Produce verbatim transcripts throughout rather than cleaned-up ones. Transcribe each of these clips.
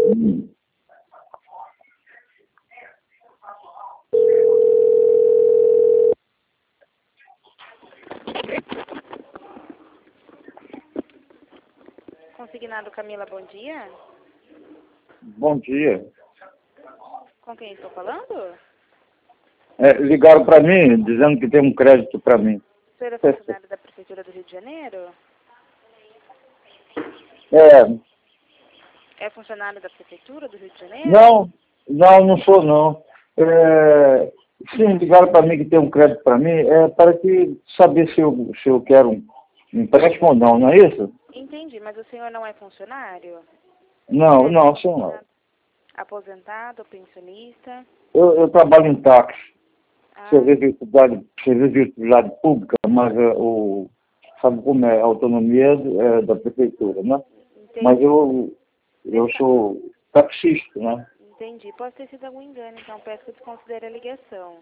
Hum. Consignado Camila, bom dia. Bom dia. Com quem estou falando? É, ligaram para mim dizendo que tem um crédito para mim. O senhor é funcionário da Prefeitura do Rio de Janeiro? É, É funcionário da Prefeitura do Rio de Janeiro? não, não, não sou não. É, sim, ligaram para mim que tem um crédito para mim, é para que saber se eu, se eu quero um empréstimo ou não, não é isso? Entendi, mas o senhor não é funcionário? Não, É não, sou não. aposentado, pensionista? Eu, eu trabalho em táxi, Ah, serviço de utilidade, serviço de utilidade pública, mas é, o, sabe como é a autonomia é, da prefeitura, né? Mas entendi. eu, eu sou taxista, né? Entendi. Pode ter sido algum engano, então peço que desconsidere a ligação.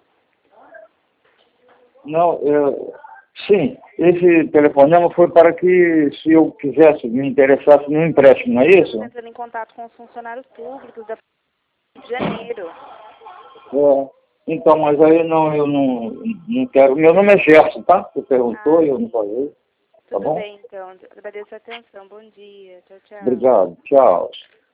Não, eu, sim, esse telefonema foi para que, se eu quisesse, me interessasse no empréstimo, não é isso? Estamos entrando em contato com os funcionários públicos da Rio de Janeiro. É, então, mas aí não, eu não, não quero. Meu nome é Gerson, tá? Você perguntou e Ah, eu não falei. Tá tudo bom? bem, então. Agradeço a atenção. Bom dia. Tchau, tchau. Obrigado. Tchau.